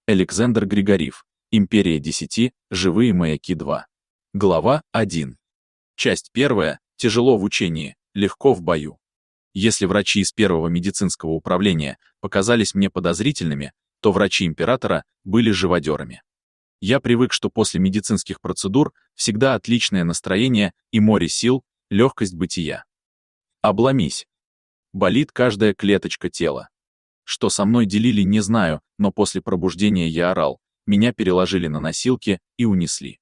Александр Григорьев. Империя 10. Живые маяки 2. Глава 1. Часть 1. Тяжело в учении, легко в бою. Если врачи из первого медицинского управления показались мне подозрительными, то врачи императора были живодерами. Я привык, что после медицинских процедур всегда отличное настроение и море сил, легкость бытия. Обломись. Болит каждая клеточка тела. Что со мной делили, не знаю, но после пробуждения я орал, меня переложили на носилки и унесли.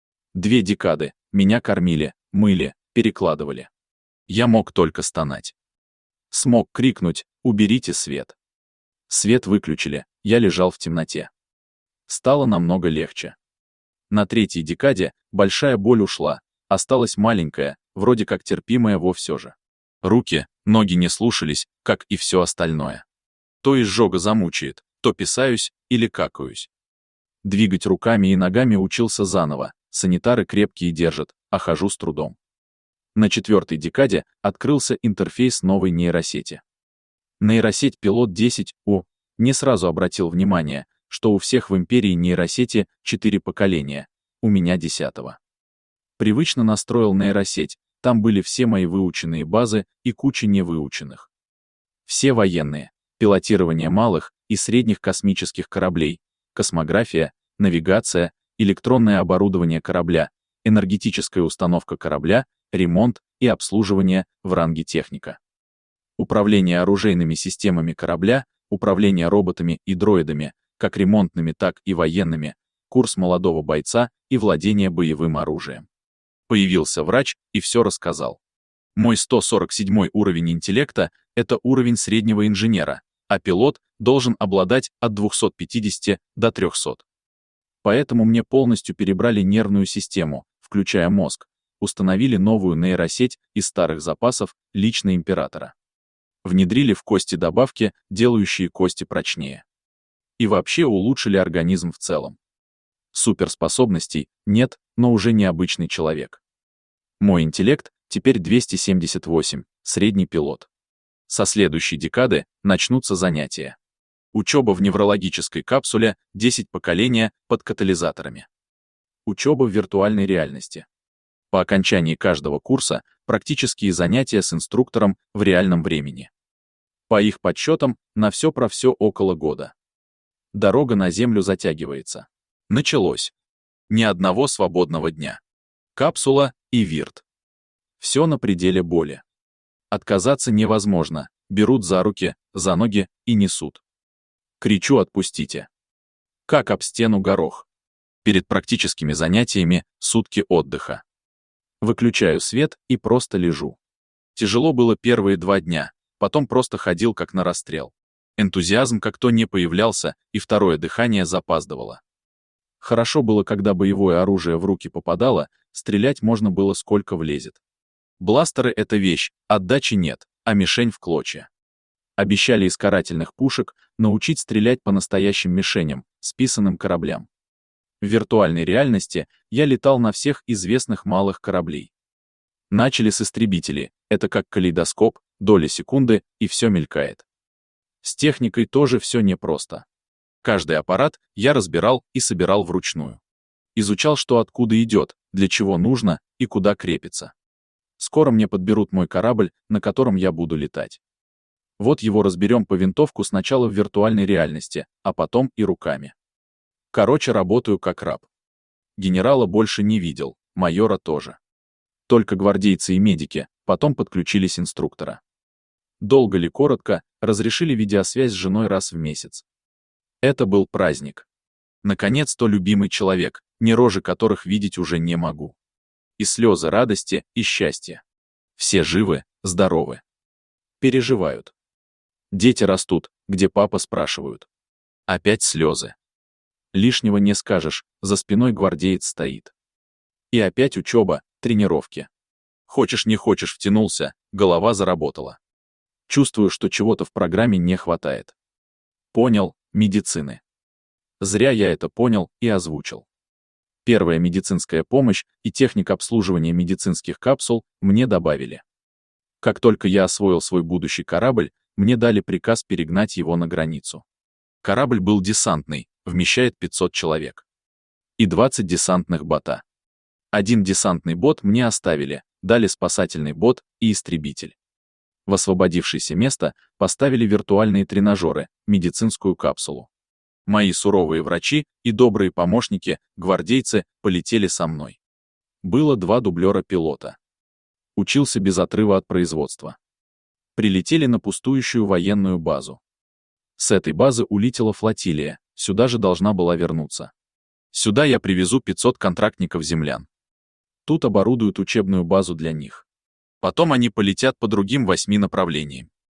2 декады меня кормили, мыли, перекладывали. Я мог только стонать. Смог крикнуть: «Уберите свет». Свет выключили, я лежал в темноте. Стало намного легче. На 3-й декаде большая боль ушла, осталась маленькая, вроде как терпимая все же. Руки, ноги не слушались, как и все остальное. То изжога замучает, то писаюсь или какаюсь. Двигать руками и ногами учился заново, санитары крепкие держат, а хожу с трудом. На 4-й декаде открылся интерфейс новой нейросети. Нейросеть Пилот 10У. Не сразу обратил внимание, что у всех в империи нейросети 4 поколения, у меня 10-го. Привычно настроил нейросеть, там были все мои выученные базы и куча невыученных. Все военные. Пилотирование малых и средних космических кораблей, космография, навигация, электронное оборудование корабля, энергетическая установка корабля, ремонт и обслуживание в ранге техника. Управление оружейными системами корабля, управление роботами и дроидами, как ремонтными, так и военными, курс молодого бойца и владение боевым оружием. Появился врач и все рассказал. Мой 147 уровень интеллекта — это уровень среднего инженера, а пилот должен обладать от 250 до 300. Поэтому мне полностью перебрали нервную систему, включая мозг, установили новую нейросеть из старых запасов лично императора. Внедрили в кости добавки, делающие кости прочнее. И вообще улучшили организм в целом. Суперспособностей нет, но уже необычный человек. Мой интеллект теперь 278, средний пилот. Со следующей декады начнутся занятия. Учеба в неврологической капсуле, 10 поколения под катализаторами. Учеба в виртуальной реальности. По окончании каждого курса практические занятия с инструктором в реальном времени. По их подсчетам, на все про все около года. Дорога на Землю затягивается. Началось. Ни одного свободного дня. Капсула и вирт. Все на пределе боли. Отказаться невозможно, берут за руки, за ноги и несут. Кричу: «Отпустите!» Как об стену горох. Перед практическими занятиями сутки отдыха. Выключаю свет и просто лежу. Тяжело было первые 2 дня, потом просто ходил как на расстрел. Энтузиазм как-то не появлялся, и второе дыхание запаздывало. Хорошо было, когда боевое оружие в руки попадало, стрелять можно было сколько влезет. Бластеры — это вещь, отдачи нет, а мишень в клочья. Обещали из карательных пушек научить стрелять по настоящим мишеням, списанным кораблям. В виртуальной реальности я летал на всех известных малых кораблей. Начали с истребителей, это как калейдоскоп, доля секунды, и все мелькает. С техникой тоже все непросто. Каждый аппарат я разбирал и собирал вручную. Изучал, что откуда идет, для чего нужно и куда крепится. Скоро мне подберут мой корабль, на котором я буду летать. Вот его разберем по винтовку сначала в виртуальной реальности, а потом и руками. Короче, работаю как раб. Генерала больше не видел, майора тоже. Только гвардейцы и медики, потом подключились инструктора. Долго ли, коротко, разрешили видеосвязь с женой раз в месяц. Это был праздник. Наконец-то любимый человек, ни рожи которых видеть уже не могу. И слезы радости и счастья. Все живы, здоровы. Переживают. Дети растут, где папа, спрашивают. Опять слезы. Лишнего не скажешь, за спиной гвардеец стоит. И опять учеба, тренировки. Хочешь не хочешь втянулся, голова заработала. Чувствую, что чего-то в программе не хватает. Понял, медицины. Зря я это понял и озвучил. Первая медицинская помощь и техника обслуживания медицинских капсул мне добавили. Как только я освоил свой будущий корабль, мне дали приказ перегнать его на границу. Корабль был десантный, вмещает 500 человек. И 20 десантных бота. Один десантный бот мне оставили, дали спасательный бот и истребитель. В освободившееся место поставили виртуальные тренажеры, медицинскую капсулу. Мои суровые врачи и добрые помощники, гвардейцы, полетели со мной. Было 2 дублера пилота. Учился без отрыва от производства. Прилетели на пустующую военную базу. С этой базы улетела флотилия, сюда же должна была вернуться. Сюда я привезу 500 контрактников-землян. Тут оборудуют учебную базу для них. Потом они полетят по другим 8 направлениям.